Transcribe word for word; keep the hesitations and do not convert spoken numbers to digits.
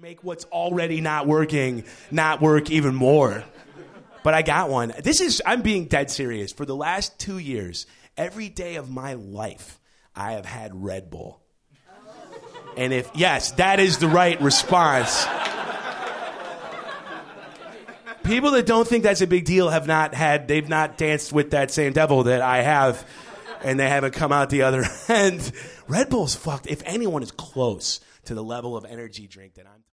make what's already not working not work even more. But I got one. This is, I'm being dead serious. For the last two years, every day of my life, I have had Red Bull. And if, yes, that is the right response. People that don't think that's a big deal have not had, they've not danced with that same devil that I have, and they haven't come out the other end. Red Bull's fucked. If anyone is close to the level of energy drink that I'm